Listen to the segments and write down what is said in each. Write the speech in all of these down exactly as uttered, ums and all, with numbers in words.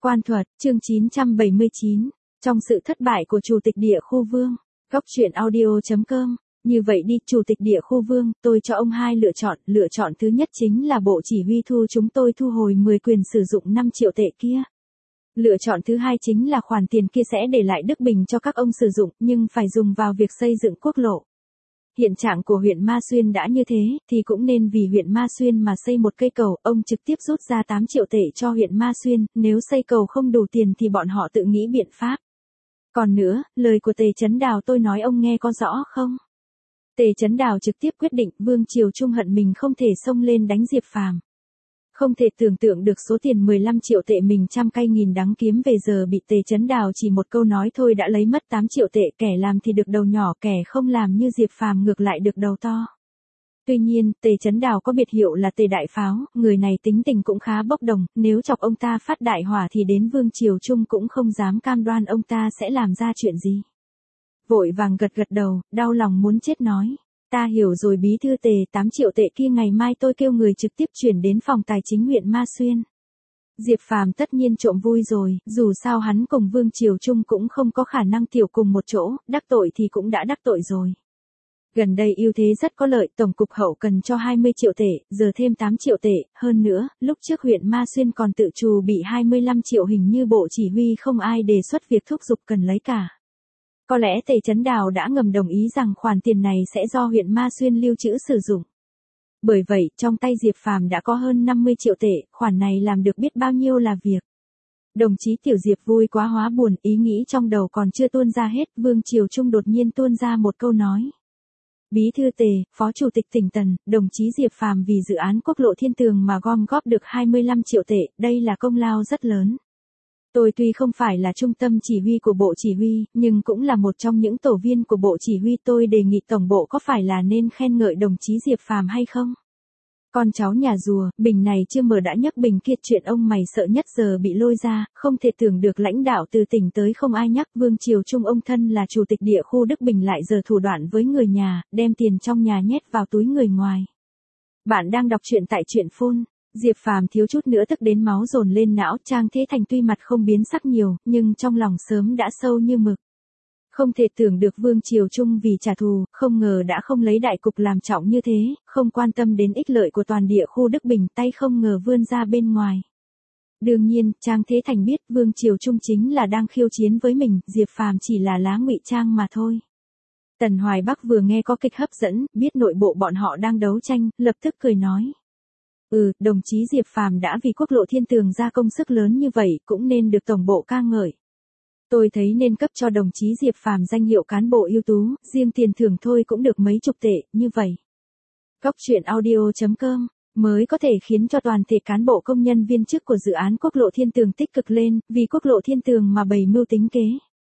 Quan thuật, chương chín trăm bảy mươi chín. Trong sự thất bại của Chủ tịch Địa Khu Vương. Góc truyện audio chấm com. Như vậy đi, Chủ tịch Địa Khu Vương, tôi cho ông hai lựa chọn. Lựa chọn thứ nhất chính là Bộ Chỉ huy thu chúng tôi thu hồi mười quyền sử dụng năm triệu tệ kia. Lựa chọn thứ hai chính là khoản tiền kia sẽ để lại Đức Bình cho các ông sử dụng, nhưng phải dùng vào việc xây dựng quốc lộ. Hiện trạng của huyện Ma Xuyên đã như thế, thì cũng nên vì huyện Ma Xuyên mà xây một cây cầu, ông trực tiếp rút ra tám triệu tệ cho huyện Ma Xuyên, nếu xây cầu không đủ tiền thì bọn họ tự nghĩ biện pháp. Còn nữa, lời của Tề Chấn Đào tôi nói ông nghe có rõ không? Tề Chấn Đào trực tiếp quyết định Vương Triều Trung hận mình không thể xông lên đánh Diệp Phàm. Không thể tưởng tượng được số tiền mười lăm triệu tệ mình trăm cay nghìn đắng kiếm về giờ bị Tề Chấn Đào chỉ một câu nói thôi đã lấy mất tám triệu tệ, kẻ làm thì được đầu nhỏ, kẻ không làm như Diệp Phàm ngược lại được đầu to. Tuy nhiên, Tề Chấn Đào có biệt hiệu là Tề Đại Pháo, người này tính tình cũng khá bốc đồng, nếu chọc ông ta phát đại hỏa thì đến Vương Triều Trung cũng không dám cam đoan ông ta sẽ làm ra chuyện gì. Vội vàng gật gật đầu, đau lòng muốn chết nói. Ta hiểu rồi bí thư Tề, tám triệu tệ kia ngày mai tôi kêu người trực tiếp chuyển đến phòng tài chính huyện Ma Xuyên. Diệp Phàm tất nhiên trộm vui rồi, dù sao hắn cùng Vương Triều Trung cũng không có khả năng tiểu cùng một chỗ, đắc tội thì cũng đã đắc tội rồi. Gần đây ưu thế rất có lợi, tổng cục hậu cần cho hai mươi triệu tệ, giờ thêm tám triệu tệ, hơn nữa, lúc trước huyện Ma Xuyên còn tự trù bị hai mươi lăm triệu, hình như bộ chỉ huy không ai đề xuất việc thúc giục cần lấy cả. Có lẽ Tề Chấn Đào đã ngầm đồng ý rằng khoản tiền này sẽ do huyện Ma Xuyên lưu trữ sử dụng. Bởi vậy, trong tay Diệp Phàm đã có hơn năm mươi triệu tệ, khoản này làm được biết bao nhiêu là việc. Đồng chí Tiểu Diệp vui quá hóa buồn, ý nghĩ trong đầu còn chưa tuôn ra hết, Vương Triều Trung đột nhiên tuôn ra một câu nói. Bí thư Tề, Phó Chủ tịch tỉnh Tần, đồng chí Diệp Phàm vì dự án quốc lộ Thiên Tường mà gom góp được hai mươi lăm triệu tệ, đây là công lao rất lớn. Tôi tuy không phải là trung tâm chỉ huy của Bộ Chỉ huy, nhưng cũng là một trong những tổ viên của Bộ Chỉ huy, tôi đề nghị Tổng bộ có phải là nên khen ngợi đồng chí Diệp Phàm hay không? Con cháu nhà rùa, bình này chưa mở đã nhấc bình kia, chuyện ông mày sợ nhất giờ bị lôi ra, không thể tưởng được lãnh đạo từ tỉnh tới không ai nhắc. Vương Triều Trung ông thân là Chủ tịch Địa khu Đức Bình lại giờ thủ đoạn với người nhà, đem tiền trong nhà nhét vào túi người ngoài. Bạn đang đọc truyện tại truyện phone. Diệp Phàm thiếu chút nữa tức đến máu dồn lên não, Trang Thế Thành tuy mặt không biến sắc nhiều, nhưng trong lòng sớm đã sâu như mực. Không thể tưởng được Vương Triều Trung vì trả thù, không ngờ đã không lấy đại cục làm trọng như thế, không quan tâm đến ích lợi của toàn địa khu Đức Bình, tay không ngờ vươn ra bên ngoài. Đương nhiên, Trang Thế Thành biết Vương Triều Trung chính là đang khiêu chiến với mình, Diệp Phàm chỉ là lá ngụy trang mà thôi. Tần Hoài Bắc vừa nghe có kịch hấp dẫn, biết nội bộ bọn họ đang đấu tranh, lập tức cười nói. Ừ, đồng chí Diệp Phàm đã vì quốc lộ Thiên Tường ra công sức lớn như vậy, cũng nên được tổng bộ ca ngợi. Tôi thấy nên cấp cho đồng chí Diệp Phàm danh hiệu cán bộ ưu tú, riêng tiền thưởng thôi cũng được mấy chục tệ, như vậy. Góc truyện audio chấm com, mới có thể khiến cho toàn thể cán bộ công nhân viên chức của dự án quốc lộ Thiên Tường tích cực lên, vì quốc lộ Thiên Tường mà bày mưu tính kế.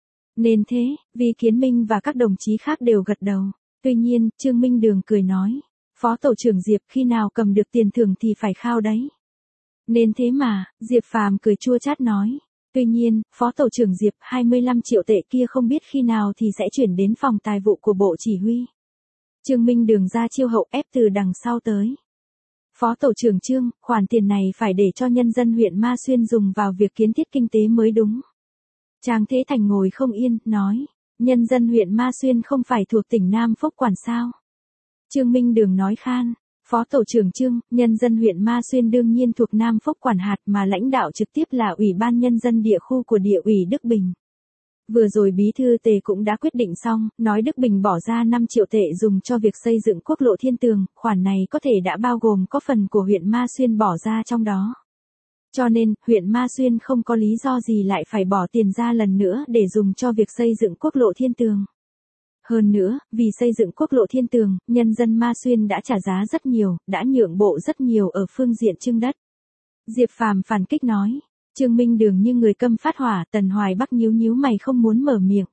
Nên thế, vì Kiến Minh và các đồng chí khác đều gật đầu. Tuy nhiên, Trương Minh Đường cười nói. Phó Tổ trưởng Diệp, khi nào cầm được tiền thưởng thì phải khao đấy. Nên thế mà, Diệp Phàm cười chua chát nói. Tuy nhiên, Phó Tổ trưởng Diệp, hai mươi lăm triệu tệ kia không biết khi nào thì sẽ chuyển đến phòng tài vụ của Bộ Chỉ huy. Trương Minh Đường ra chiêu hậu ép từ đằng sau tới. Phó Tổ trưởng Trương, khoản tiền này phải để cho nhân dân huyện Ma Xuyên dùng vào việc kiến thiết kinh tế mới đúng. Trang Thế Thành ngồi không yên, nói. Nhân dân huyện Ma Xuyên không phải thuộc tỉnh Nam Phúc quản sao? Trương Minh Đường nói khan, Phó Tổ trưởng Trương, nhân dân huyện Ma Xuyên đương nhiên thuộc Nam Phúc quản hạt mà lãnh đạo trực tiếp là Ủy ban Nhân dân địa khu của địa ủy Đức Bình. Vừa rồi Bí thư Tề cũng đã quyết định xong, nói Đức Bình bỏ ra năm triệu tệ dùng cho việc xây dựng quốc lộ Thiên Tường, khoản này có thể đã bao gồm có phần của huyện Ma Xuyên bỏ ra trong đó. Cho nên, huyện Ma Xuyên không có lý do gì lại phải bỏ tiền ra lần nữa để dùng cho việc xây dựng quốc lộ Thiên Tường. Hơn nữa, vì xây dựng quốc lộ Thiên Tường, nhân dân Ma Xuyên đã trả giá rất nhiều, đã nhượng bộ rất nhiều ở phương diện trưng đất. Diệp Phàm phản kích nói, Trương Minh Đường như người câm phát hỏa, Tần Hoài Bắc nhíu nhíu mày không muốn mở miệng.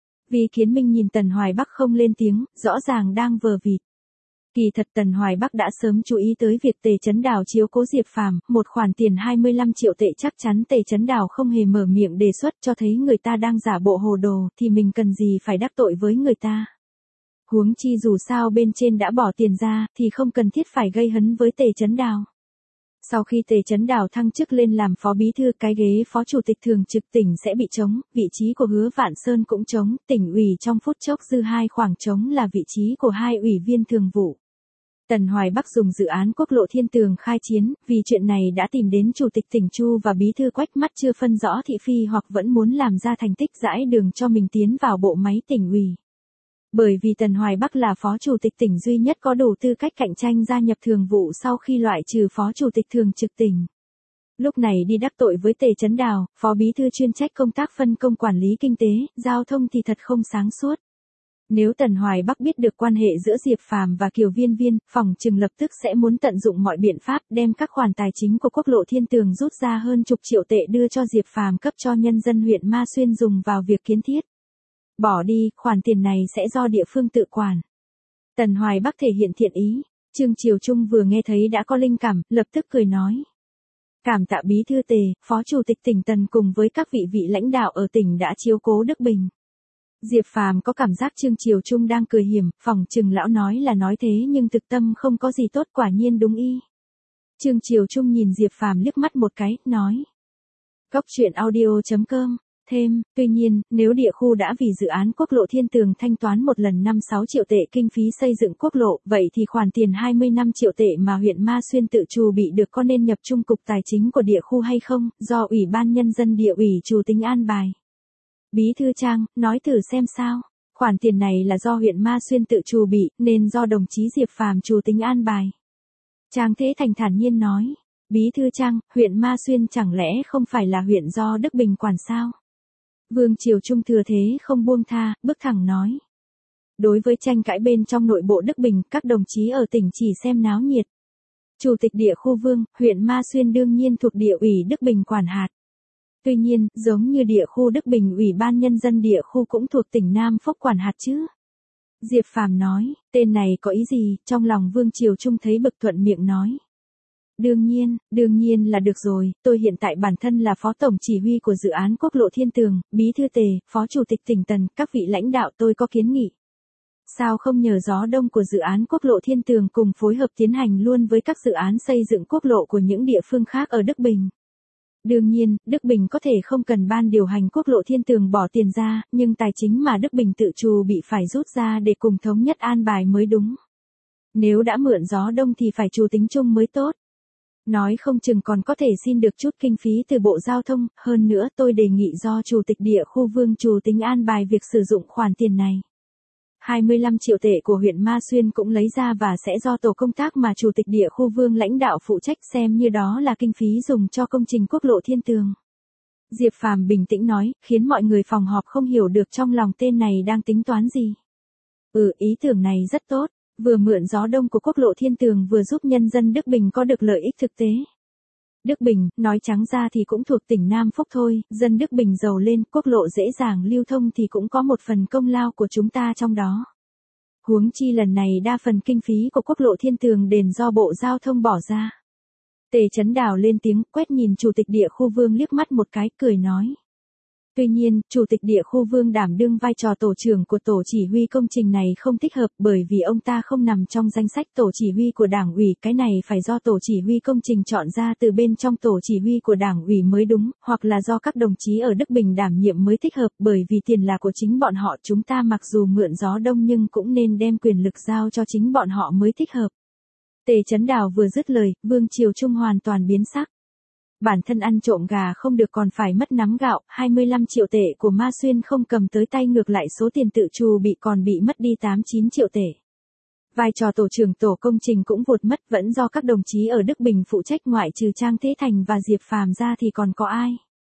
Vì Kiến Minh nhìn Tần Hoài Bắc không lên tiếng, rõ ràng đang vờ vịt. Kỳ thật Tần Hoài Bắc đã sớm chú ý tới việc Tề Chấn Đào chiếu cố Diệp Phàm, một khoản tiền hai mươi lăm triệu tệ chắc chắn Tề Chấn Đào không hề mở miệng đề xuất, cho thấy người ta đang giả bộ hồ đồ, thì mình cần gì phải đắc tội với người ta. Huống chi dù sao bên trên đã bỏ tiền ra, thì không cần thiết phải gây hấn với Tề Chấn Đào. Sau khi Tề Chấn Đào thăng chức lên làm phó bí thư, cái ghế phó chủ tịch thường trực tỉnh sẽ bị trống, vị trí của Hứa Vạn Sơn cũng trống, tỉnh ủy trong phút chốc dư hai khoảng trống là vị trí của hai ủy viên thường vụ. Tần Hoài Bắc dùng dự án quốc lộ Thiên Tường khai chiến, vì chuyện này đã tìm đến chủ tịch tỉnh Chu và bí thư Quách, mắt chưa phân rõ thị phi hoặc vẫn muốn làm ra thành tích rãi đường cho mình tiến vào bộ máy tỉnh ủy. Bởi vì Tần Hoài Bắc là phó chủ tịch tỉnh duy nhất có đủ tư cách cạnh tranh gia nhập thường vụ sau khi loại trừ phó chủ tịch thường trực tỉnh. Lúc này đi đắc tội với Tề Chấn Đào, phó bí thư chuyên trách công tác phân công quản lý kinh tế, giao thông thì thật không sáng suốt. Nếu Tần Hoài Bắc biết được quan hệ giữa Diệp Phàm và Kiều Viên Viên, phòng trừng lập tức sẽ muốn tận dụng mọi biện pháp đem các khoản tài chính của quốc lộ Thiên Tường rút ra hơn chục triệu tệ đưa cho Diệp Phàm cấp cho nhân dân huyện Ma Xuyên dùng vào việc kiến thiết. Bỏ đi, khoản tiền này sẽ do địa phương tự quản. Tần Hoài Bắc thể hiện thiện ý. Trương Triều Trung vừa nghe thấy đã có linh cảm, lập tức cười nói. Cảm tạ bí thư Tề, phó chủ tịch tỉnh Tần cùng với các vị vị lãnh đạo ở tỉnh đã chiếu cố Đức Bình. Diệp Phàm có cảm giác Trương Triều Trung đang cười hiểm, phòng trừng lão nói là nói thế nhưng thực tâm không có gì tốt, quả nhiên đúng y. Trương Triều Trung nhìn Diệp Phàm liếc mắt một cái, nói. Cốc truyện audio chấm com. Thêm, tuy nhiên, nếu địa khu đã vì dự án quốc lộ Thiên Tường thanh toán một lần năm mươi sáu triệu tệ kinh phí xây dựng quốc lộ, vậy thì khoản tiền hai mươi lăm triệu tệ mà huyện Ma Xuyên tự trù bị được có nên nhập trung cục tài chính của địa khu hay không, do Ủy ban Nhân dân địa ủy trù tính an bài. Bí thư Trang, nói thử xem sao, khoản tiền này là do huyện Ma Xuyên tự trù bị, nên do đồng chí Diệp Phàm trù tính an bài. Trang Thế Thành thản nhiên nói, Bí thư Trang, huyện Ma Xuyên chẳng lẽ không phải là huyện do Đức Bình quản sao? Vương Triều Trung thừa thế không buông tha, bước thẳng nói. Đối với tranh cãi bên trong nội bộ Đức Bình, các đồng chí ở tỉnh chỉ xem náo nhiệt. Chủ tịch địa khu Vương, huyện Ma Xuyên đương nhiên thuộc địa ủy Đức Bình quản hạt. Tuy nhiên, giống như địa khu Đức Bình, Ủy ban Nhân dân địa khu cũng thuộc tỉnh Nam Phúc quản hạt chứ. Diệp Phàm nói, tên này có ý gì, trong lòng Vương Triều Trung thấy bực, thuận miệng nói. Đương nhiên, đương nhiên là được rồi, tôi hiện tại bản thân là phó tổng chỉ huy của dự án quốc lộ Thiên Tường, bí thư Tề, phó chủ tịch tỉnh Tần, các vị lãnh đạo tôi có kiến nghị. Sao không nhờ gió đông của dự án quốc lộ Thiên Tường cùng phối hợp tiến hành luôn với các dự án xây dựng quốc lộ của những địa phương khác ở Đức Bình. Đương nhiên, Đức Bình có thể không cần ban điều hành quốc lộ Thiên Tường bỏ tiền ra, nhưng tài chính mà Đức Bình tự trù bị phải rút ra để cùng thống nhất an bài mới đúng. Nếu đã mượn gió đông thì phải trù tính chung mới tốt. Nói không chừng còn có thể xin được chút kinh phí từ Bộ Giao thông, hơn nữa tôi đề nghị do Chủ tịch địa khu Vương trù tính an bài việc sử dụng khoản tiền này. hai mươi lăm triệu tệ của huyện Ma Xuyên cũng lấy ra và sẽ do tổ công tác mà Chủ tịch địa khu Vương lãnh đạo phụ trách xem như đó là kinh phí dùng cho công trình quốc lộ Thiên Tường. Diệp Phàm bình tĩnh nói, khiến mọi người phòng họp không hiểu được trong lòng tên này đang tính toán gì. Ừ, ý tưởng này rất tốt. Vừa mượn gió đông của quốc lộ Thiên Tường vừa giúp nhân dân Đức Bình có được lợi ích thực tế. Đức Bình, nói trắng ra thì cũng thuộc tỉnh Nam Phúc thôi, dân Đức Bình giàu lên, quốc lộ dễ dàng lưu thông thì cũng có một phần công lao của chúng ta trong đó. Huống chi lần này đa phần kinh phí của quốc lộ Thiên Tường đền do Bộ Giao thông bỏ ra. Tề Chấn Đào lên tiếng, quét nhìn Chủ tịch địa khu Vương liếc mắt một cái, cười nói. Tuy nhiên, Chủ tịch địa khu Vương đảm đương vai trò tổ trưởng của tổ chỉ huy công trình này không thích hợp bởi vì ông ta không nằm trong danh sách tổ chỉ huy của Đảng ủy, cái này phải do tổ chỉ huy công trình chọn ra từ bên trong tổ chỉ huy của Đảng ủy mới đúng, hoặc là do các đồng chí ở Đức Bình đảm nhiệm mới thích hợp, bởi vì tiền là của chính bọn họ, chúng ta mặc dù mượn gió đông nhưng cũng nên đem quyền lực giao cho chính bọn họ mới thích hợp. Tề Chấn Đào vừa dứt lời, Vương Triều Trung hoàn toàn biến sắc. Bản thân ăn trộm gà không được còn phải mất nắm gạo, hai mươi lăm triệu tệ của Ma Xuyên không cầm tới tay, ngược lại số tiền tự trù bị còn bị mất đi tám chín triệu tệ. Vai trò tổ trưởng tổ công trình cũng vụt mất, vẫn do các đồng chí ở Đức Bình phụ trách, ngoại trừ Trang Thế Thành và Diệp Phàm ra thì còn có ai.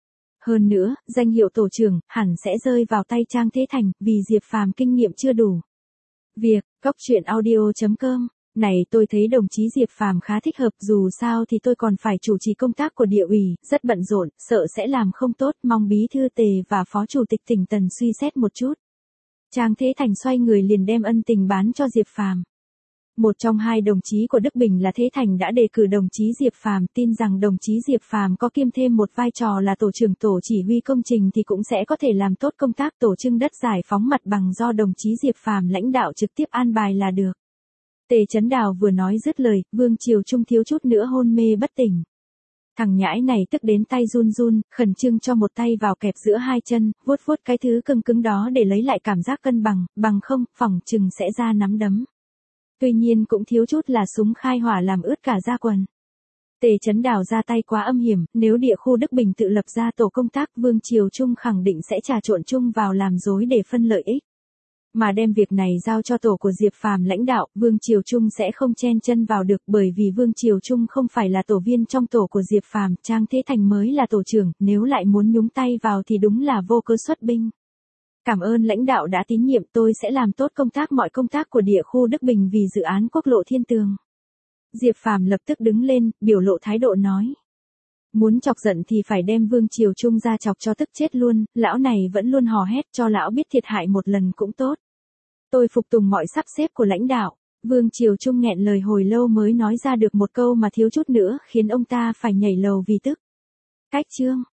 Hơn nữa, danh hiệu tổ trưởng hẳn sẽ rơi vào tay Trang Thế Thành, vì Diệp Phàm kinh nghiệm chưa đủ. Việc, cốc truyện audio chấm com. Này tôi thấy đồng chí Diệp Phàm khá thích hợp, dù sao thì tôi còn phải chủ trì công tác của địa ủy, rất bận rộn, sợ sẽ làm không tốt, mong bí thư Tề và phó chủ tịch tỉnh Tần suy xét một chút. Trang Thế Thành xoay người liền đem ân tình bán cho Diệp Phàm. Một trong hai đồng chí của Đức Bình là Thế Thành đã đề cử đồng chí Diệp Phàm, tin rằng đồng chí Diệp Phàm có kiêm thêm một vai trò là tổ trưởng tổ chỉ huy công trình thì cũng sẽ có thể làm tốt công tác tổ trưng đất giải phóng mặt bằng do đồng chí Diệp Phàm lãnh đạo trực tiếp an bài là được. Tề Chấn Đào vừa nói dứt lời, Vương Triều Trung thiếu chút nữa hôn mê bất tỉnh. Thằng nhãi này tức đến tay run run, khẩn trương cho một tay vào kẹp giữa hai chân, vuốt vuốt cái thứ cứng cứng đó để lấy lại cảm giác cân bằng, bằng không, phỏng chừng sẽ ra nắm đấm. Tuy nhiên cũng thiếu chút là súng khai hỏa làm ướt cả da quần. Tề Chấn Đào ra tay quá âm hiểm, nếu địa khu Đức Bình tự lập ra tổ công tác, Vương Triều Trung khẳng định sẽ trà trộn chung vào làm dối để phân lợi ích. Mà đem việc này giao cho tổ của Diệp Phàm lãnh đạo, Vương Triều Trung sẽ không chen chân vào được, bởi vì Vương Triều Trung không phải là tổ viên trong tổ của Diệp Phàm, Trang Thế Thành mới là tổ trưởng, nếu lại muốn nhúng tay vào thì đúng là vô cớ xuất binh. Cảm ơn lãnh đạo đã tín nhiệm, tôi sẽ làm tốt công tác mọi công tác của địa khu Đức Bình vì dự án quốc lộ Thiên Tường. Diệp Phàm lập tức đứng lên, biểu lộ thái độ nói. Muốn chọc giận thì phải đem Vương Triều Trung ra chọc cho tức chết luôn, lão này vẫn luôn hò hét, cho lão biết thiệt hại một lần cũng tốt. Tôi phục tùng mọi sắp xếp của lãnh đạo. Vương Triều Trung nghẹn lời hồi lâu mới nói ra được một câu mà thiếu chút nữa khiến ông ta phải nhảy lầu vì tức. Cách chương.